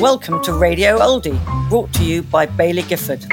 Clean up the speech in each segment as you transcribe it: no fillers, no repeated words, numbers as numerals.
Welcome to Radio Oldie, brought to you by Baillie Gifford.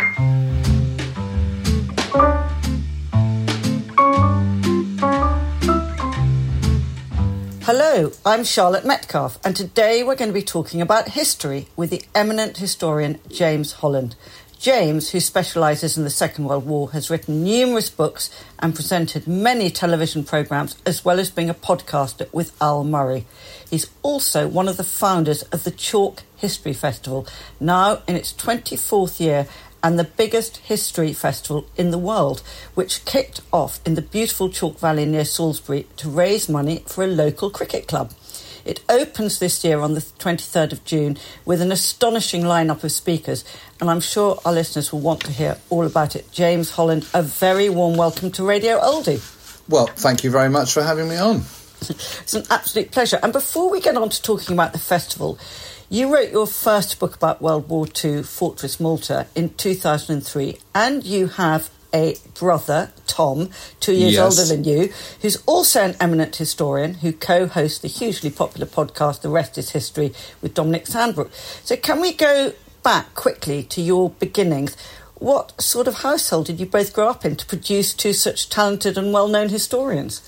Hello, I'm Charlotte Metcalfe, and today we're going to be talking about history with the eminent historian James Holland. James, who specialises in the Second World War, has written numerous books and presented many television programmes, as well as being a podcaster with Al Murray. He's also one of the founders of the Chalk History Festival, now in its 24th year, and the biggest history festival in the world, which kicked off in the beautiful Chalk Valley near Salisbury to raise money for a local cricket club. It opens this year on the 23rd of June with an astonishing lineup of speakers, and I'm sure our listeners will want to hear all about it. James Holland, a very warm welcome to Radio Oldie. Well, thank you very much for having me on. It's an absolute pleasure. And before we get on to talking about the festival, you wrote your first book about World War II, Fortress Malta, in 2003, and you have a brother, Tom, 2 years older than you, who's also an eminent historian who co-hosts the hugely popular podcast The Rest is History with Dominic Sandbrook. So can we go back quickly to your beginnings? What sort of household did you both grow up in to produce two such talented and well-known historians?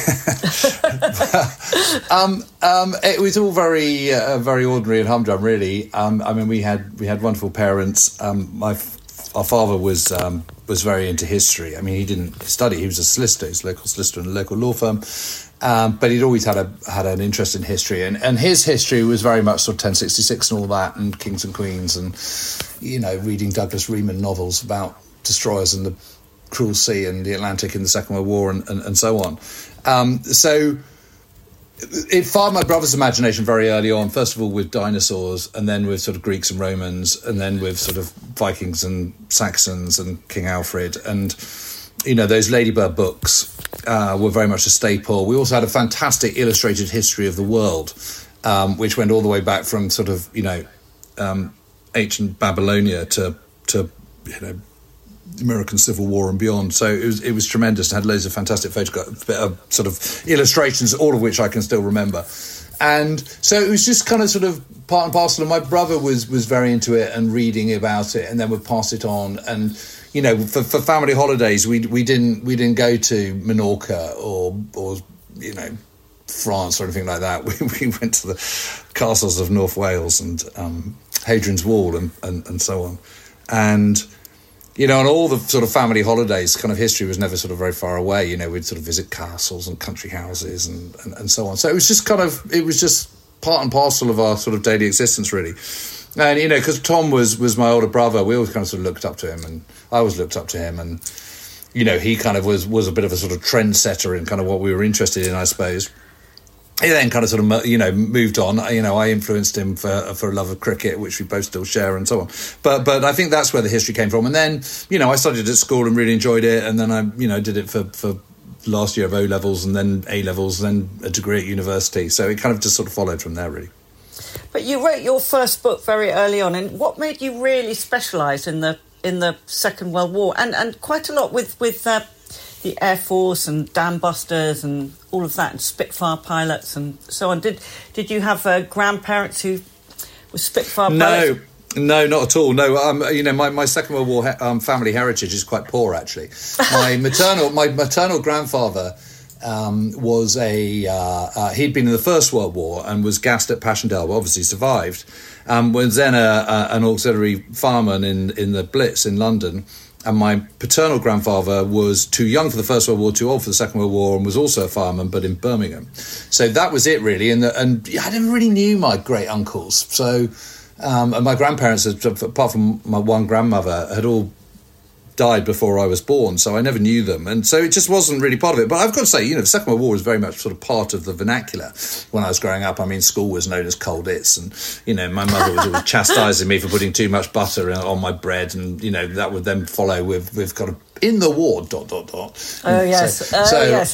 It was all very ordinary and humdrum, really. I mean, we had wonderful parents. Our father was very into history. I mean, he didn't study; he was a solicitor. He was a local solicitor in a local law firm. But he'd always had an interest in history, and his history was very much sort of 1066 and all that, and kings and queens, and reading Douglas Reman novels about destroyers and the cruel sea and the Atlantic in the Second World War and so on. So it fired my brother's imagination very early on, first of all with dinosaurs, and then with sort of Greeks and Romans, and then with sort of Vikings and Saxons and King Alfred. And, those Ladybird books were very much a staple. We also had a fantastic illustrated history of the world, which went all the way back from sort of, ancient Babylonia to American Civil War and beyond. So it was tremendous. It had loads of fantastic photographs, sort of illustrations, all of which I can still remember. And so it was just kind of sort of part and parcel. And my brother was very into it and reading about it, and then would pass it on. And for family holidays, we didn't go to Menorca or France or anything like that. We went to the castles of North Wales and Hadrian's Wall and so on. And on all the sort of family holidays, kind of history was never sort of very far away. We'd sort of visit castles and country houses and so on. So it was just part and parcel of our sort of daily existence, really. And, because Tom was my older brother, we always kind of sort of looked up to him, and I always looked up to him. And, he kind of was a bit of a sort of trendsetter in kind of what we were interested in, I suppose. He then kind of sort of, moved on. I influenced him for a love of cricket, which we both still share and so on. But I think that's where the history came from. And then, I studied at school and really enjoyed it. And then I, did it for last year of O-levels and then A-levels and then a degree at university. So it kind of just sort of followed from there, really. But you wrote your first book very early on. And what made you really specialise in the Second World War? And quite a lot with the Air Force and dam busters and all of that, and Spitfire pilots and so on. Did you have grandparents who were Spitfire pilots? No, not at all. No, my Second World War family heritage is quite poor, actually. My maternal grandfather was he'd been in the First World War and was gassed at Passchendaele, but obviously survived. Was then an auxiliary fireman in the Blitz in London. And my paternal grandfather was too young for the First World War, too old for the Second World War, and was also a fireman, but in Birmingham. So that was it, really. And I never really knew my great uncles. So, and my grandparents, apart from my one grandmother, had all died before I was born, so I never knew them, and so it just wasn't really part of it. But I've got to say, the Second World War was very much sort of part of the vernacular when I was growing up. I mean, school was known as Colditz, and my mother was always chastising me for putting too much butter on my bread, and that would then follow with kind of in the war ... Oh yes, yes.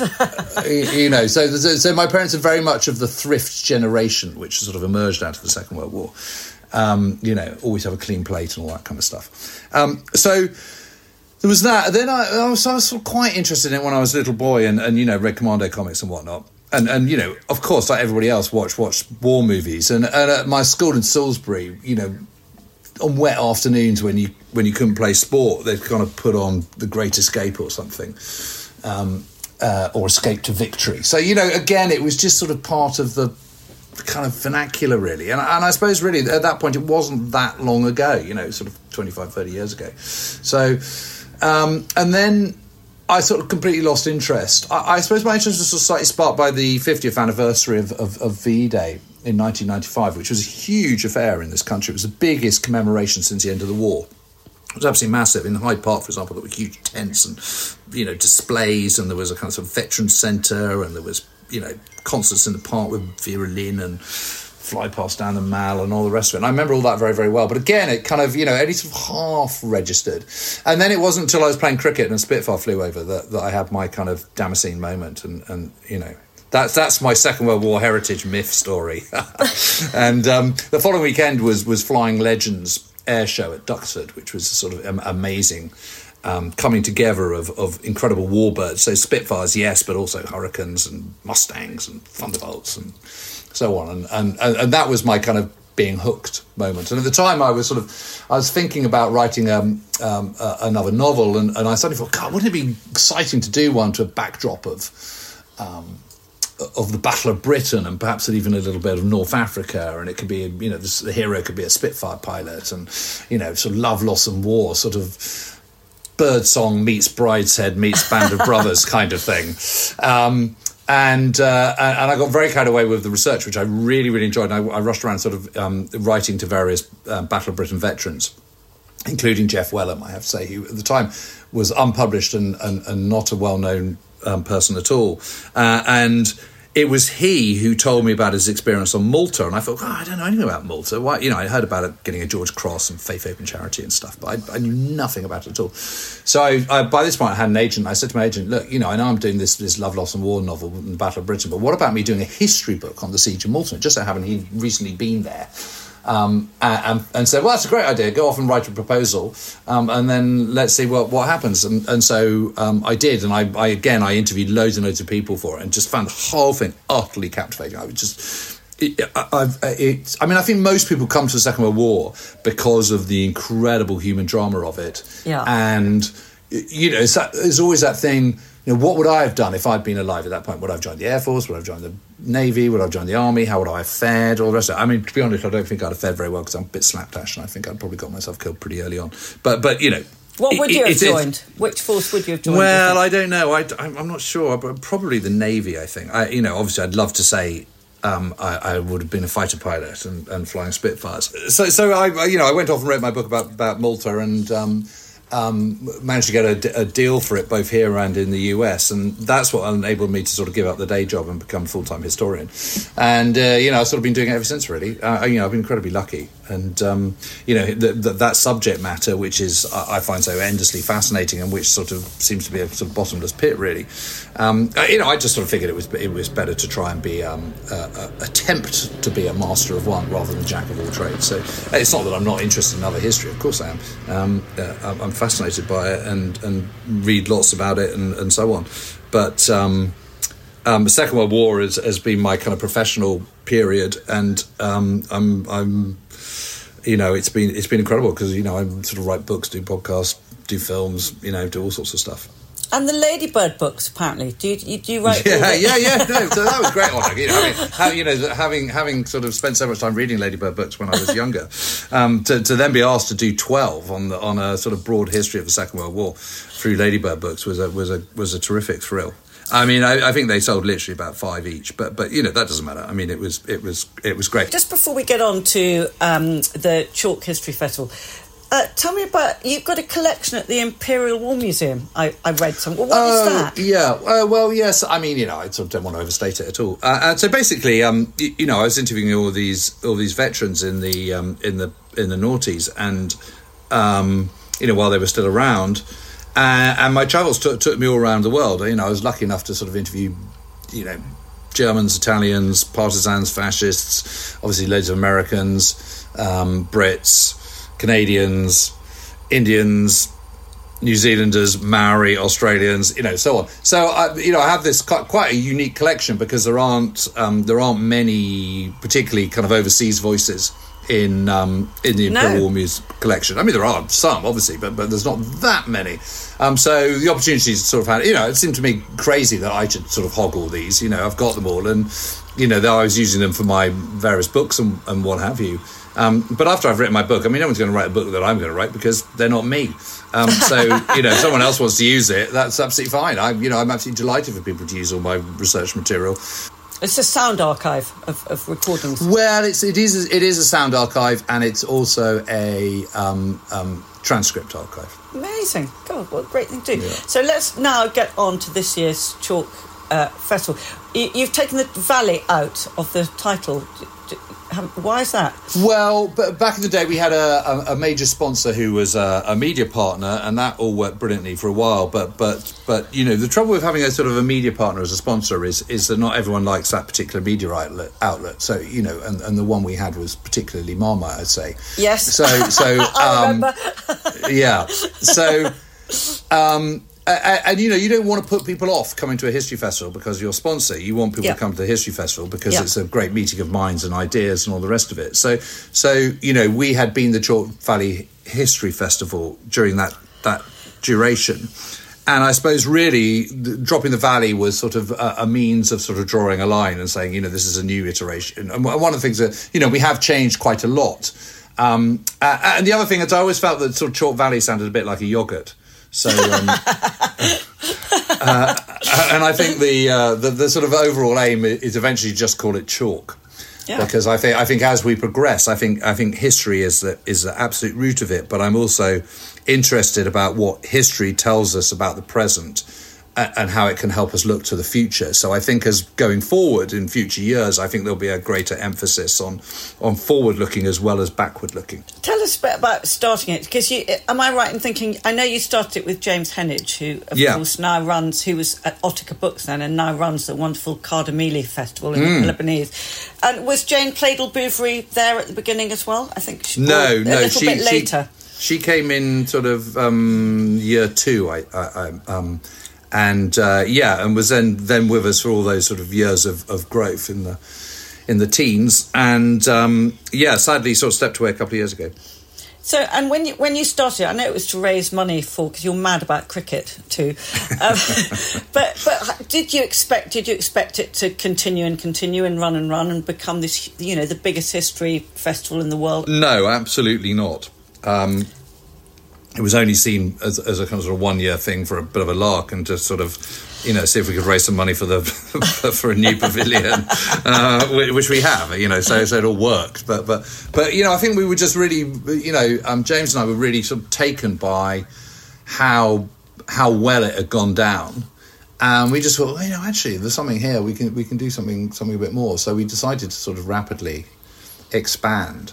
Yes. So my parents are very much of the thrift generation, which sort of emerged out of the Second World War. Always have a clean plate and all that kind of stuff. So there was that. Then I was sort of quite interested in it when I was a little boy and read Commando comics and whatnot. and you know, of course, like everybody else, watch war movies. And at my school in Salisbury, you know, on wet afternoons when you couldn't play sport, they'd kind of put on The Great Escape or something, or Escape to Victory. So, you know, again, it was just sort of part of the kind of vernacular, really. And I suppose, really, at that point, it wasn't that long ago, you know, sort of 25, 30 years ago. So, and then I sort of completely lost interest. I suppose my interest was sort of slightly sparked by the 50th anniversary of VE Day in 1995, which was a huge affair in this country. It was the biggest commemoration since the end of the war. It was absolutely massive. In Hyde Park, for example, there were huge tents and, you know, displays, and there was a kind of, sort of veteran centre, and there was, you know, concerts in the park with Vera Lynn and Fly Past Down the Mall and all the rest of it. And I remember all that very, very well. But again, it kind of, you know, only sort of half registered. And then it wasn't until I was playing cricket and a Spitfire flew over that I had my kind of Damascene moment. And you know, that's my Second World War heritage myth story. And the following weekend was Flying Legends air show at Duxford, which was a sort of amazing coming together of incredible warbirds. So Spitfires, yes, but also Hurricanes and Mustangs and Thunderbolts and so on. And that was my kind of being hooked moment. And at the time I was thinking about writing another novel, and I suddenly thought, God, wouldn't it be exciting to do one to a backdrop of the Battle of Britain, and perhaps even a little bit of North Africa, and it could be, you know, the hero could be a Spitfire pilot, and, you know, sort of love, loss and war, sort of Birdsong meets Brideshead meets Band of Brothers kind of thing. And I got very carried away with the research, which I really, really enjoyed. And I rushed around sort of writing to various Battle of Britain veterans, including Jeff Wellham, I have to say, who at the time was unpublished and not a well-known person at all. And it was he who told me about his experience on Malta, and I thought, I don't know anything about Malta. Why? You know, I heard about it getting a George Cross and Faith Open Charity and stuff, but I knew nothing about it at all. So I by this point, I had an agent. I said to my agent, look, you know, I know I'm doing this Love, Loss and War novel, the Battle of Britain, but what about me doing a history book on the Siege of Malta? Just so happened he'd recently been there. And said, well, that's a great idea. Go off and write a proposal, and then let's see what happens. And so I did, and I interviewed loads and loads of people for it, and just found the whole thing utterly captivating. I was just, I think most people come to the Second World War because of the incredible human drama of it. Yeah. And you know, there's always that thing. You know, what would I have done if I'd been alive at that point? Would I have joined the Air Force? Would I have joined the Navy? Would I have joined the Army? How would I have fared? All the rest of it. I mean, to be honest, I don't think I'd have fared very well because I'm a bit slapdash, and I think I'd probably got myself killed pretty early on. But you know, what would you have joined? Which force would you have joined? Well, I don't know. I'm not sure. But probably the Navy. I think. You know, obviously, I'd love to say I would have been a fighter pilot and flying Spitfires. So I went off and wrote my book about Malta, and managed to get a deal for it both here and in the US, and that's what enabled me to sort of give up the day job and become a full-time historian. And you know, I've sort of been doing it ever since, really. You know, I've been incredibly lucky, and you know, that subject matter, which is I find so endlessly fascinating, and which sort of seems to be a sort of bottomless pit, really. You know, I just sort of figured it was better to try and be attempt to be a master of one rather than jack of all trades. So it's not that I'm not interested in other history. Of course I am. I'm fascinated by it and read lots about it and so on. But the Second World War has been my kind of professional period, and I'm you know, it's been incredible because, you know, I sort of write books, do podcasts, do films, you know, do all sorts of stuff. And the Ladybird books, apparently. Do you write? Yeah. No, so that was great honor. You know, having sort of spent so much time reading Ladybird books when I was younger, to then be asked to do 12 on a sort of broad history of the Second World War through Ladybird books was a terrific thrill. I mean, I think they sold literally about 5 each, but you know, that doesn't matter. I mean, it was great. Just before we get on to the Chalk History Festival, tell me about, you've got a collection at the Imperial War Museum. I read some. Well, what is that? Yeah. Well, yes. I mean, you know, I sort of don't want to overstate it at all. So basically, you know, I was interviewing all these veterans in the noughties, and you know, while they were still around. And my travels took me all around the world. You know, I was lucky enough to sort of interview, you know, Germans, Italians, partisans, fascists, obviously loads of Americans, Brits, Canadians, Indians, New Zealanders, Maori, Australians, so on. So I have this quite a unique collection because there aren't many particularly kind of overseas voices in the Imperial War Muse collection. I mean, there are some, obviously, but there's not that many. So the opportunities sort of had, it seemed to me crazy that I should sort of hog all these. I've got them all, and I was using them for my various books and what have you. But after I've written my book, I mean, no one's going to write a book that I'm going to write because they're not me. So if someone else wants to use it, that's absolutely fine. I'm absolutely delighted for people to use all my research material. It's a sound archive of recordings. Well, it is a sound archive, and it's also a transcript archive. Amazing. God, what a great thing to do. Yeah. So let's now get on to this year's Chalk Festival. You've taken the Valley out of the title. Why is that? Well, but back in the day, we had a major sponsor who was a media partner, and that all worked brilliantly for a while. But the trouble with having a sort of a media partner as a sponsor is that not everyone likes that particular media outlet. So and the one we had was particularly Marmite, I'd say. Yes. So I remember. Yeah. So. And you don't want to put people off coming to a history festival because you're a sponsor. You want people to come to the history festival because it's a great meeting of minds and ideas and all the rest of it. So we had been the Chalk Valley History Festival during that duration, and I suppose really dropping the Valley was sort of a means of sort of drawing a line and saying this is a new iteration. And one of the things that we have changed quite a lot. And the other thing is I always felt that sort of Chalk Valley sounded a bit like a yogurt. So, and I think the sort of overall aim is eventually just call it chalk, because I think as we progress, I think history is the absolute root of it. But I'm also interested about what history tells us about the present and how it can help us look to the future. So I think as going forward in future years, I think there'll be a greater emphasis on forward-looking as well as backward-looking. Tell us a bit about starting it, because am I right in thinking, I know you started it with James Heneage, who of course now runs, who was at Otica Books then, and now runs the wonderful Cardamili Festival in the Peloponnese. And was Jane Pladle-Bouverie there at the beginning as well? I think a little bit later. She came in sort of year 2, and was then with us for all those sort of years of growth in the teens, and sadly sort of stepped away a couple of years ago. So, and when you started, I know it was to raise money because you're mad about cricket too. But did you expect it to continue and run and become this, the biggest history festival in the world? No, absolutely not. It was only seen as a kind of 1 year thing for a bit of a lark, and to sort of, see if we could raise some money for for a new pavilion, which we have, so it all worked. But I think we were just really, James and I were really sort of taken by how well it had gone down, and we just thought, actually, there's something here. We can do something a bit more. So we decided to sort of rapidly expand.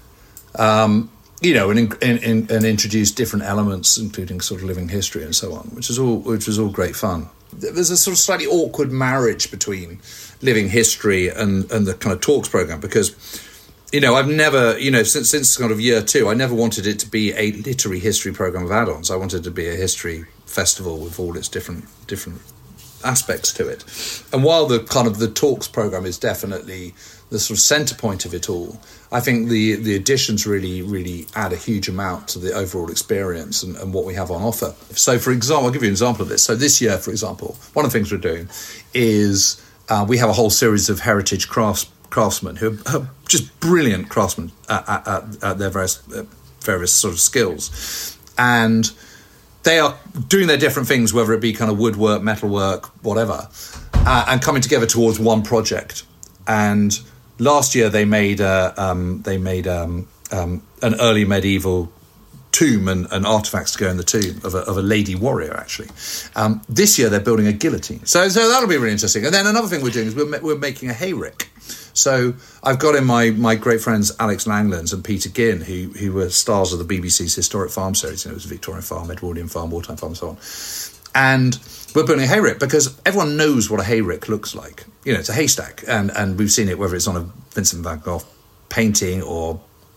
And introduce different elements, including sort of living history and so on, which was all great fun. There's a sort of slightly awkward marriage between living history and the kind of talks program, because, I've never, since kind of year 2, I never wanted it to be a literary history program of add-ons. I wanted it to be a history festival with all its different aspects to it. And while the kind of the talks program is definitely the sort of centre point of it all, I think the additions really, really add a huge amount to the overall experience and what we have on offer. So, for example, I'll give you an example of this. So this year, for example, one of the things we're doing is we have a whole series of heritage craftsmen who are just brilliant craftsmen at their various sort of skills. And they are doing their different things, whether it be kind of woodwork, metalwork, whatever, and coming together towards one project. And last year they made an early medieval tomb and artifacts to go in the tomb of a lady warrior, actually. This year they're building a guillotine. So that'll be really interesting. And then another thing we're doing is we're making a hayrick. So I've got in my great friends Alex Langlands and Peter Ginn, who were stars of the BBC's Historic Farm series. It was Victorian Farm, Edwardian Farm, Wartime Farm, and so on. And we're building a hayrick because everyone knows what a hayrick looks like. It's a haystack, and we've seen it, whether it's on a Vincent van Gogh painting or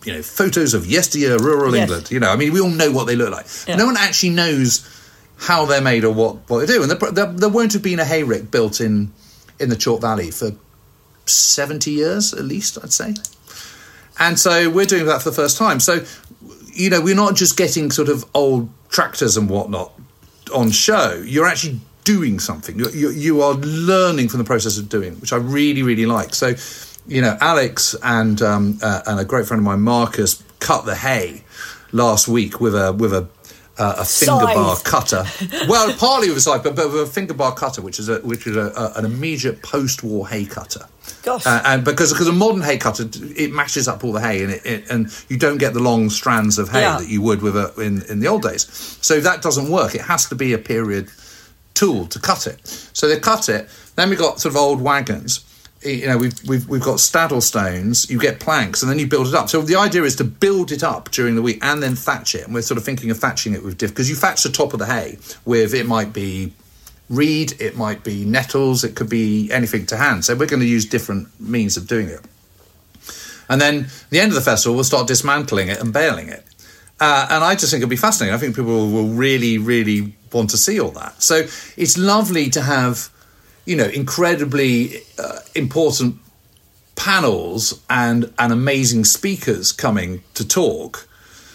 photos of yesteryear rural England. I mean, we all know what they look like. Yeah. No one actually knows how they're made or what they do. And there won't have been a hayrick built in the Chalk Valley for 70 years, at least, I'd say. And so we're doing that for the first time. So, we're not just getting sort of old tractors and whatnot on show. You're actually doing something. You are learning from the process of doing, which I really, really like. So, Alex and a great friend of mine, Marcus, cut the hay last week with a finger bar cutter. Well, partly with a scythe, but with a finger bar cutter, which is an immediate post-war hay cutter. Gosh. And because a modern hay cutter, it mashes up all the hay, and you don't get the long strands of hay that you would with in the old days. So that doesn't work. It has to be a period tool to cut it. So they cut it. Then we've got sort of old wagons. We've got staddle stones. You get planks, and then you build it up. So the idea is to build it up during the week and then thatch it. And we're sort of thinking of thatching it with because you thatch the top of the hay with, it might be reed, it might be nettles, it could be anything to hand. So we're going to use different means of doing it. And then at the end of the festival, we'll start dismantling it and baling it. And I just think it'll be fascinating. I think people will really, really want to see all that. So it's lovely to have, incredibly important panels and amazing speakers coming to talk.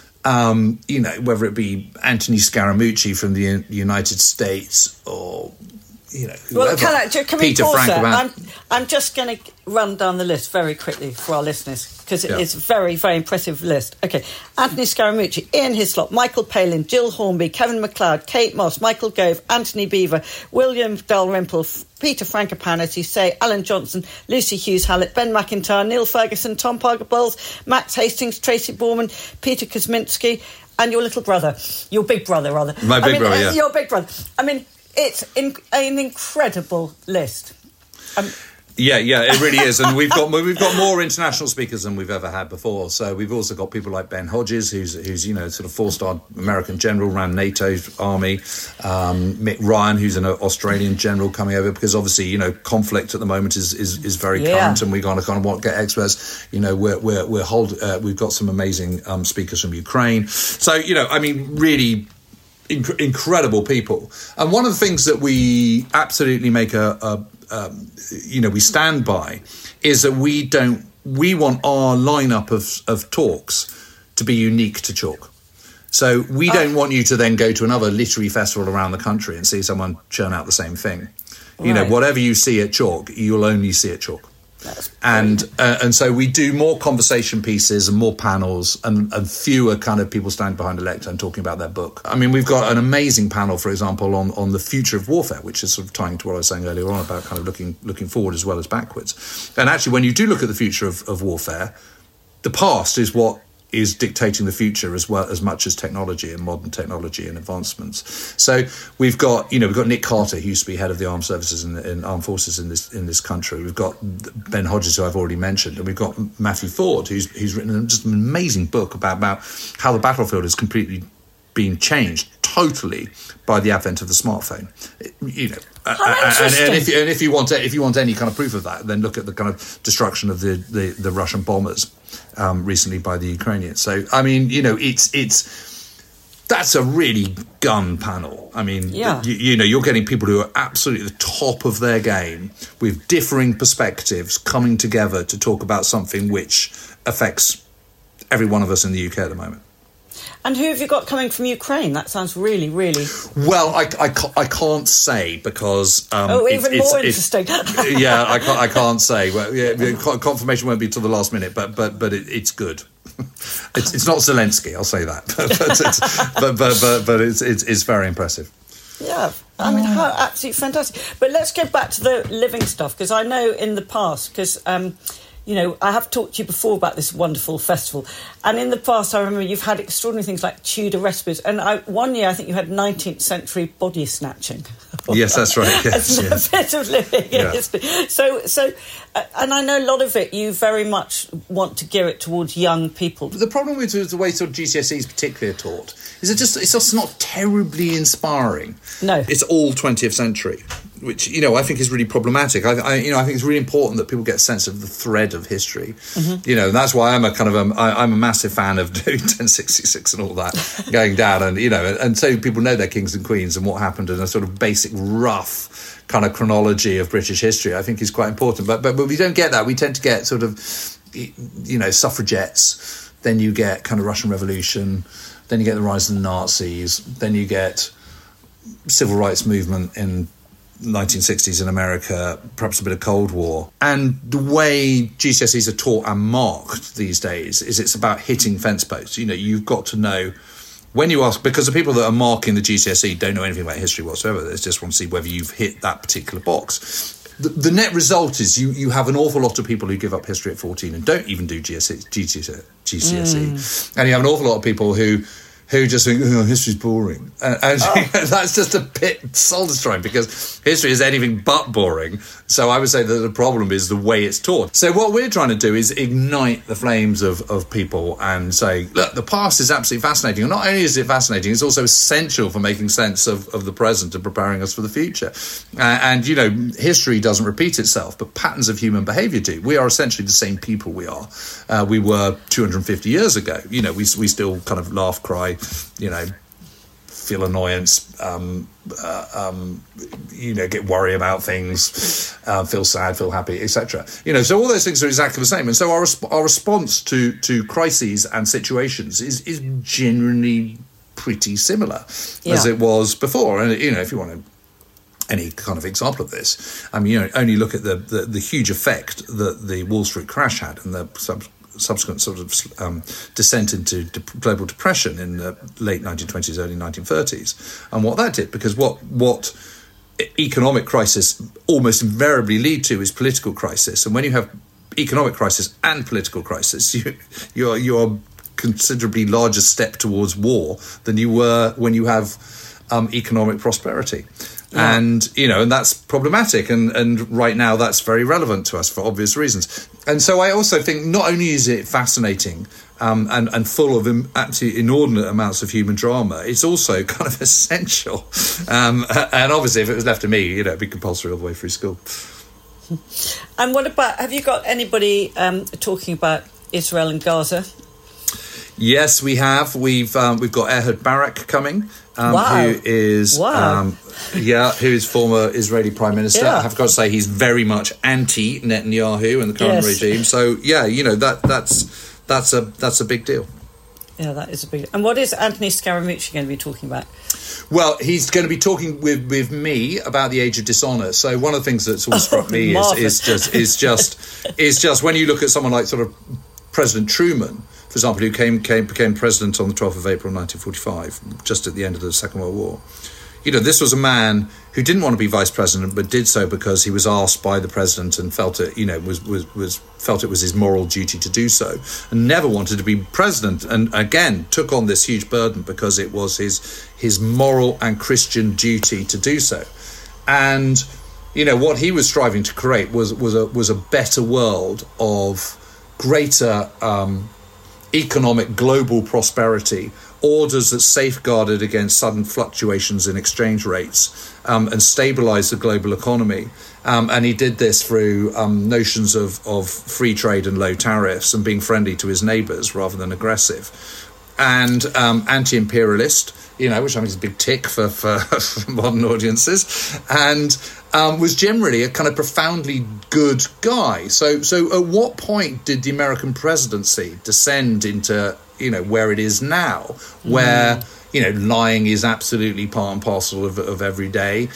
Whether it be Anthony Scaramucci from the United States or, whoever. Well, can we Peter pause Frank there? I'm just going to run down the list very quickly for our listeners, because it's a very, very impressive list. Okay, Anthony Scaramucci, Ian Hislop, Michael Palin, Jill Hornby, Kevin MacLeod, Kate Moss, Michael Gove, Anthony Beaver, William Dalrymple, Peter Frankopan, as you say, Alan Johnson, Lucy Hughes-Hallett, Ben McIntyre, Neil Ferguson, Tom Parker-Bowles, Max Hastings, Tracy Borman, Peter Kosminski, and your little brother, your big brother, rather. My big brother, yeah. Your big brother. I mean, it's an incredible list. Yeah, it really is, and we've got more international speakers than we've ever had before. So we've also got people like Ben Hodges, who's sort of 4-star American general, ran NATO's army. Mick Ryan, who's an Australian general, coming over because obviously conflict at the moment is very current, and we're going to kind of want to get experts. We've got some amazing speakers from Ukraine. So really incredible people. And one of the things that we absolutely make we stand by is that we want our lineup of talks to be unique to Chalk. So we don't want you to then go to another literary festival around the country and see someone churn out the same thing. Right. Whatever you see at Chalk, you'll only see at Chalk. And so we do more conversation pieces and more panels and fewer kind of people standing behind a lectern and talking about their book. I mean, we've got an amazing panel, for example, on the future of warfare, which is sort of tying to what I was saying earlier on about kind of looking forward as well as backwards. And actually, when you do look at the future of warfare, the past is what is dictating the future as well, as much as technology and modern technology and advancements. So we've got Nick Carter, who used to be head of the armed services and armed forces in this country. We've got Ben Hodges, who I've already mentioned, and we've got Matthew Ford, who's written just an amazing book about how the battlefield has completely been changed totally by the advent of the smartphone. And if you want any kind of proof of that, then look at the kind of destruction of the Russian bombers recently by the Ukrainians. So I mean, that's a really gun panel. I mean, you're getting people who are absolutely at the top of their game with differing perspectives coming together to talk about something which affects every one of us in the UK at the moment. And who have you got coming from Ukraine? That sounds really, really... Well, I can't say because... more interesting. I can't say. Well, confirmation won't be till the last minute, but it's good. It's not Zelensky, I'll say that. but it's very impressive. Yeah, I mean, how absolutely fantastic. But let's go back to the living stuff, because I know in the past, because... I have talked to you before about this wonderful festival. And in the past, I remember you've had extraordinary things like Tudor recipes. And one year, I think you had 19th century body snatching. Yes, that's right. Yes, a bit of living history. So, and I know a lot of it, you very much want to gear it towards young people. The problem with the way sort of GCSEs particularly are taught is it's just not terribly inspiring. No. It's all 20th century. which I think is really problematic. I think it's really important that people get a sense of the thread of history. Mm-hmm. And that's why I'm a massive fan of doing 1066 and all that going down, and so people know their kings and queens and what happened, and a sort of basic rough kind of chronology of British history, I think, is quite important. But we don't get that. We tend to get sort of suffragettes, then you get kind of Russian Revolution, then you get the rise of the Nazis, then you get civil rights movement in 1960s in America, perhaps a bit of Cold War. And the way GCSEs are taught and marked these days is it's about hitting fence posts. You've got to know when you ask, because the people that are marking the GCSE don't know anything about history whatsoever. They just want to see whether you've hit that particular box. The net result is you have an awful lot of people who give up history at 14 and don't even do GCSE. And you have an awful lot of people who just think, history's boring. And that's just a bit soul-destroying, because history is anything but boring. So I would say that the problem is the way it's taught. So what we're trying to do is ignite the flames of people and say, look, the past is absolutely fascinating. And not only is it fascinating, it's also essential for making sense of the present and preparing us for the future. History doesn't repeat itself, but patterns of human behaviour do. We are essentially the same people we were 250 years ago. We still kind of laugh, cry, feel annoyance, get worried about things, feel sad, feel happy, etc. So all those things are exactly the same. And so our response to crises and situations is genuinely pretty similar as it was before. And if you want any kind of example of this, only look at the huge effect that the Wall Street crash had and the subsequent sort of descent into global depression in the late 1920s, early 1930s, and what that did. Because what economic crisis almost invariably lead to is political crisis, and when you have economic crisis and political crisis, you're considerably larger step towards war than you were when you have economic prosperity. Yeah. And that's problematic, and right now that's very relevant to us for obvious reasons. And so I also think not only is it fascinating and full of absolutely inordinate amounts of human drama, it's also kind of essential. And obviously, if it was left to me, it'd be compulsory all the way through school. And what about, have you got anybody talking about Israel and Gaza? Yes, we have. We've got Ehud Barak coming, wow. who is who is former Israeli Prime Minister. Yeah. I have got to say he's very much anti Netanyahu and the current regime. So that's a big deal. Yeah, that is a big. And what is Anthony Scaramucci going to be talking about? Well, he's going to be talking with me about the Age of Dishonour. So one of the things that's always struck me is just when you look at someone like sort of President Truman, for example, who became president on the 12th of April 1945, just at the end of the Second World War. This was a man who didn't want to be vice president, but did so because he was asked by the president and felt it, felt it was his moral duty to do so, and never wanted to be president. And again, took on this huge burden because it was his moral and Christian duty to do so. And what he was striving to create was a better world of greater economic global prosperity, orders that safeguarded against sudden fluctuations in exchange rates and stabilised the global economy. And he did this through notions of free trade and low tariffs and being friendly to his neighbours rather than aggressive. And anti-imperialist, which I think is a big tick for modern audiences, and was generally a kind of profoundly good guy. So at what point did the American presidency descend into, where it is now, where, lying is absolutely part and parcel of every day,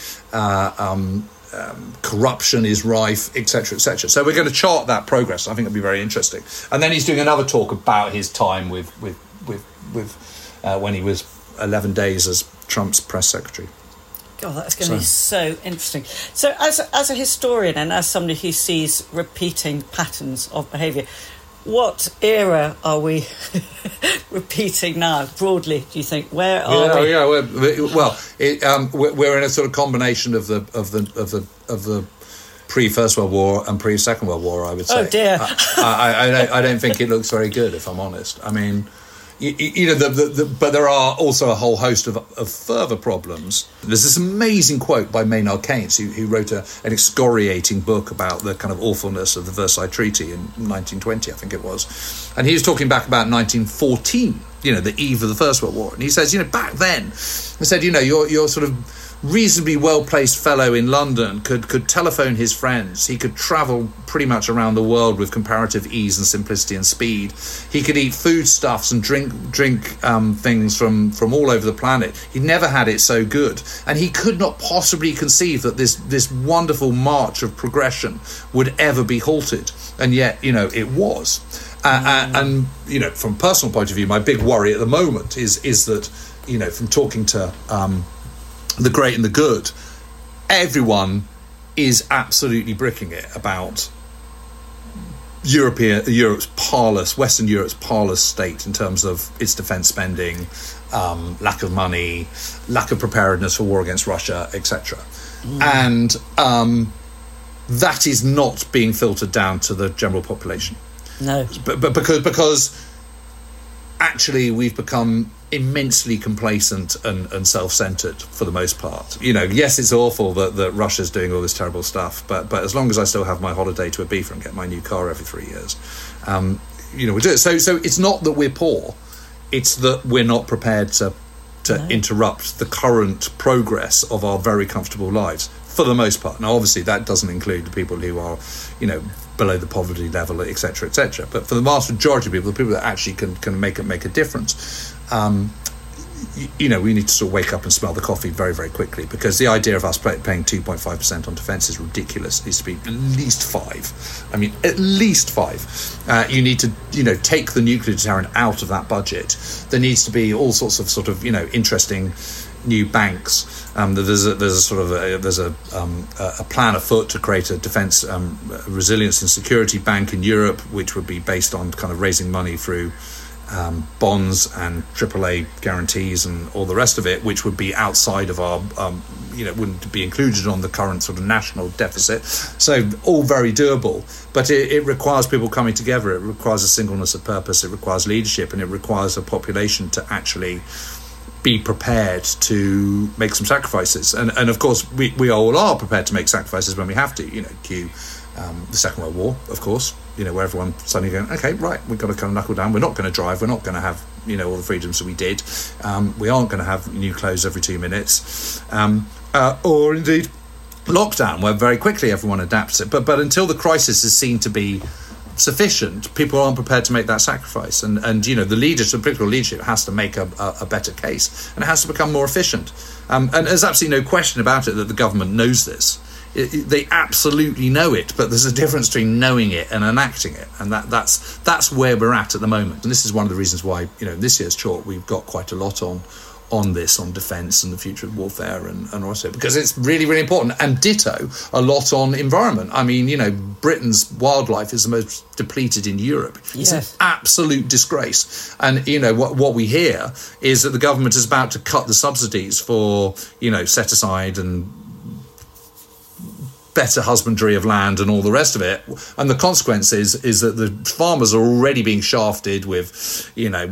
corruption is rife, etc., etc. So we're going to chart that progress. I think it'll be very interesting. And then he's doing another talk about his time with when he was 11 days as Trump's press secretary. God, that's going to be so interesting. So as a historian and as somebody who sees repeating patterns of behaviour, what era are we repeating now, broadly, do you think? Where are we? Yeah, we're in a sort of combination of the pre-First World War and pre-Second World War, I would say. Oh, dear. I don't think it looks very good, if I'm honest. I mean, but there are also a whole host of further problems. There's this amazing quote by Maynard Keynes, who wrote an excoriating book about the kind of awfulness of the Versailles Treaty in 1920, I think it was. And he was talking back about 1914, the eve of the First World War. And he says, back then, he said, you're sort of reasonably well-placed fellow in London could telephone his friends. He could travel pretty much around the world with comparative ease and simplicity and speed. He could eat foodstuffs and drink things from all over the planet. He never had it so good, and he could not possibly conceive that this wonderful march of progression would ever be halted. And yet, it was. And from a personal point of view, my big worry at the moment is that, from talking to the great and the good, everyone is absolutely bricking it about Western Europe's parlous state in terms of its defence spending, lack of money, lack of preparedness for war against Russia, etc. And that is not being filtered down to the general population. No, but because actually we've become immensely complacent and self-centered for the most part. Yes, it's awful that Russia's doing all this terrible stuff, but as long as I still have my holiday to Ibiza and get my new car every 3 years, we do it. So it's not that we're poor, it's that we're not prepared to interrupt the current progress of our very comfortable lives for the most part. Now, obviously, that doesn't include the people who are, below the poverty level, etc., etc. But for the vast majority of people, the people that actually can make a difference, we need to sort of wake up and smell the coffee very, very quickly, because the idea of us paying 2.5% on defence is ridiculous. It needs to be at least 5. I mean, at least 5. You need to, take the nuclear deterrent out of that budget. There needs to be all sorts of interesting new banks. There's a plan afoot to create a defence resilience and security bank in Europe, which would be based on kind of raising money through bonds and AAA guarantees and all the rest of it, which would be outside of our, wouldn't be included on the current sort of national deficit. So all very doable, but it requires people coming together. It requires a singleness of purpose. It requires leadership, and it requires a population to actually be prepared to make some sacrifices. And of course, we all are prepared to make sacrifices when we have to. Cue the Second World War, of course, where everyone suddenly going, okay, right, we've got to kind of knuckle down. We're not going to drive. We're not going to have, all the freedoms that we did. We aren't going to have new clothes every 2 minutes. Or indeed lockdown, where very quickly everyone adapts it. But until the crisis is seen to be sufficient, people aren't prepared to make that sacrifice, and the leadership, the political leadership, has to make a better case, and it has to become more efficient. And there's absolutely no question about it that the government knows this. They absolutely know it, but there's a difference between knowing it and enacting it, and that's where we're at the moment. And this is one of the reasons why this year's Chalk we've got quite a lot on defence and the future of warfare and also because it's really, really important. And ditto, a lot on environment. I mean, Britain's wildlife is the most depleted in Europe. Yes. It's an absolute disgrace. And, what we hear is that the government is about to cut the subsidies for, set aside and better husbandry of land and all the rest of it, and the consequence is that the farmers are already being shafted with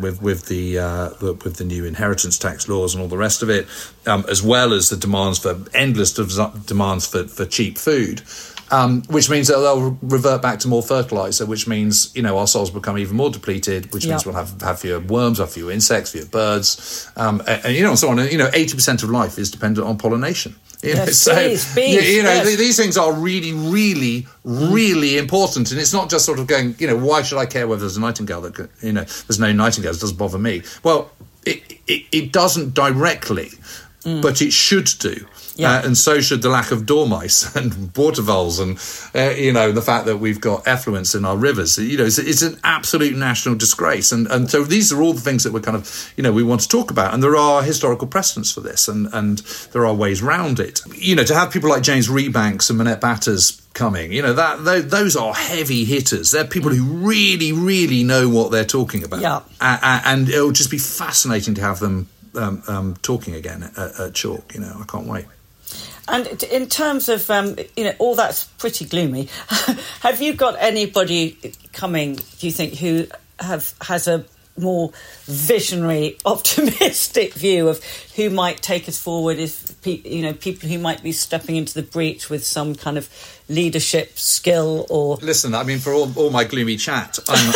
the new inheritance tax laws and all the rest of it, as well as the demands for endless demands for cheap food, which means that they'll revert back to more fertilizer, which means our soils become even more depleted, which means we'll have fewer worms, have fewer insects, fewer birds, and so on. 80% of life is dependent on pollination. Bees, these things are really, really, really important, and it's not just sort of going, why should I care whether there's a nightingale that, there's no nightingales, it doesn't bother me. Well, it doesn't directly, but it should do. Yeah. And so should the lack of dormice and water voles and, the fact that we've got effluents in our rivers. It's an absolute national disgrace. And so these are all the things that we're kind of, we want to talk about. And there are historical precedents for this and there are ways round it. To have people like James Rebanks and Minette Batters coming, those are heavy hitters. They're people who really, really know what they're talking about. Yeah. And it'll just be fascinating to have them talking again at Chalk. I can't wait. And in terms of, all that's pretty gloomy, have you got anybody coming, do you think, who has a more visionary, optimistic view of who might take us forward, if people who might be stepping into the breach with some kind of leadership skill or. Listen, I mean, for all my gloomy chat,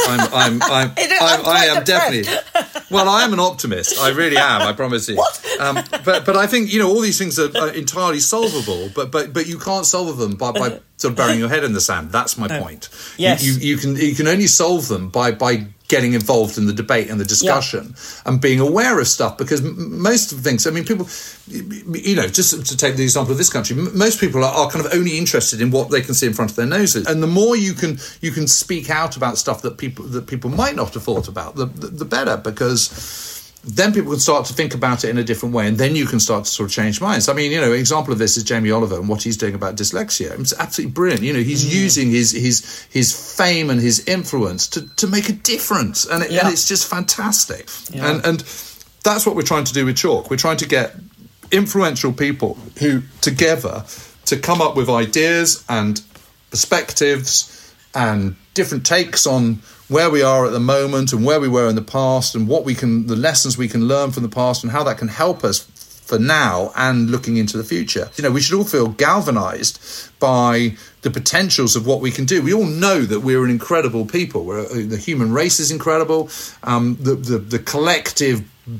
I am definitely. Well, I am an optimist. I really am. I promise you. What? But I think all these things are entirely solvable. But you can't solve them by sort of burying your head in the sand. That's my point. Yes. You can only solve them by getting involved in the debate and the discussion and being aware of stuff, because most of the things, I mean, people, just to take the example of this country, most people are kind of only interested in what they can see in front of their noses. And the more you can speak out about stuff that people might not have thought about, the better, because then people can start to think about it in a different way, and then you can start to sort of change minds. I mean, an example of this is Jamie Oliver and what he's doing about dyslexia. It's absolutely brilliant. He's using his fame and his influence to make a difference, and it's just fantastic. Yeah. And that's what we're trying to do with Chalk. We're trying to get influential people who together to come up with ideas and perspectives and different takes on where we are at the moment and where we were in the past, and the lessons we can learn from the past, and how that can help us for now and looking into the future. We should all feel galvanised by the potentials of what we can do. We all know that we're an incredible people. The human race is incredible. The collective,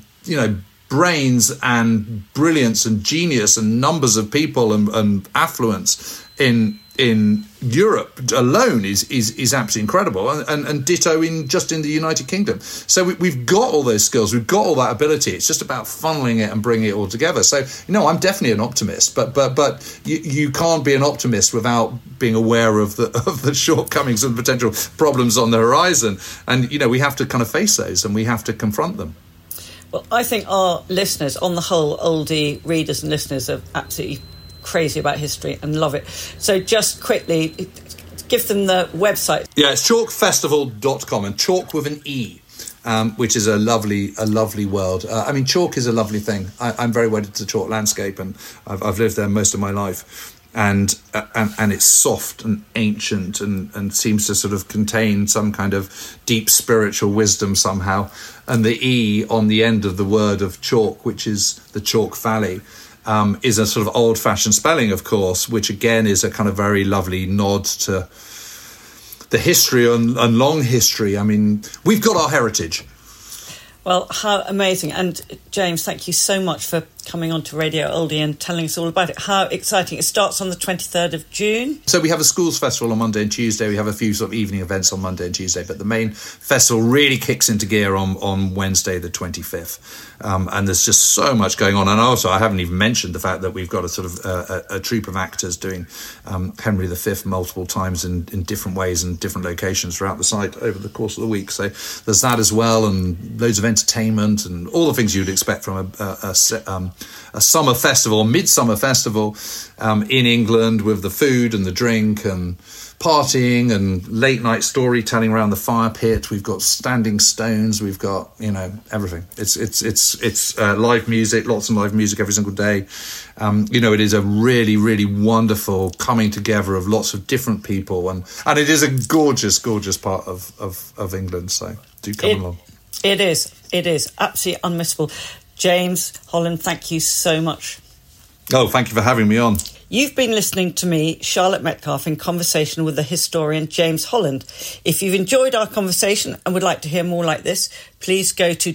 brains and brilliance and genius and numbers of people and affluence in Europe alone is absolutely incredible, and ditto in the United Kingdom. So we've got all those skills, we've got all that ability. It's just about funneling it and bringing it all together. So I'm definitely an optimist, but you can't be an optimist without being aware of the shortcomings and potential problems on the horizon. And we have to kind of face those, and we have to confront them. Well, I think our listeners, on the whole, oldie readers and listeners, are absolutely crazy about history and love it. So just quickly, give them the website. Yeah, it's chalkfestival.com, and chalk with an E, which is a lovely world. I mean, chalk is a lovely thing. I'm very wedded to chalk landscape, and I've lived there most of my life. And it's soft and ancient and seems to sort of contain some kind of deep spiritual wisdom somehow. And the E on the end of the word of chalk, which is the Chalk Valley, is a sort of old-fashioned spelling, of course, which again is a kind of very lovely nod to the history and long history. I mean, we've got our heritage. Well, how amazing. And James, thank you so much for coming on to Radio Oldie and telling us all about it. How exciting. It starts on the 23rd of June. So we have a schools festival on Monday and Tuesday. We have a few sort of evening events on Monday and Tuesday, but the main festival really kicks into gear on Wednesday the 25th. And there's just so much going on. And also, I haven't even mentioned the fact that we've got a sort of a troupe of actors doing Henry V multiple times in different ways and different locations throughout the site over the course of the week. So there's that as well, and loads of entertainment and all the things you'd expect from a summer festival, midsummer festival in England, with the food and the drink and partying and late night storytelling around the fire pit. We've got standing stones. We've got everything. It's live music, lots of live music every single day. It is a really, really wonderful coming together of lots of different people, and it is a gorgeous part of England. So do come along. It is absolutely unmissable. James Holland, thank you so much. Oh, thank you for having me on. You've been listening to me, Charlotte Metcalfe, in conversation with the historian James Holland. If you've enjoyed our conversation and would like to hear more like this, please go to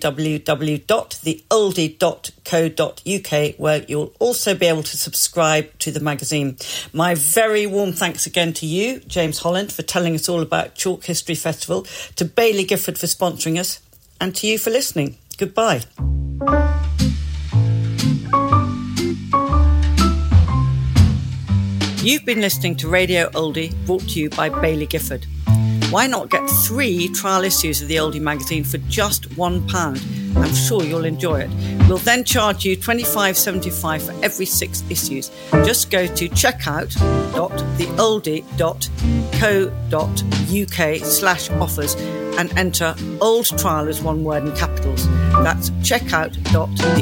www.theoldie.co.uk, where you'll also be able to subscribe to the magazine. My very warm thanks again to you, James Holland, for telling us all about Chalk History Festival, to Baillie Gifford for sponsoring us, and to you for listening. Goodbye. You've been listening to Radio Oldie, brought to you by Baillie Gifford. Why not get 3 trial issues of the Oldie magazine for just £1? I'm sure you'll enjoy it. We'll then charge you $25.75 for every 6 issues. Just go to checkout.theoldie.co.uk/offers and enter old trial as one word in capitals. That's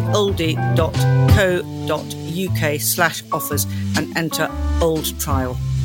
checkout.theoldie.co.uk/offers and enter old trial.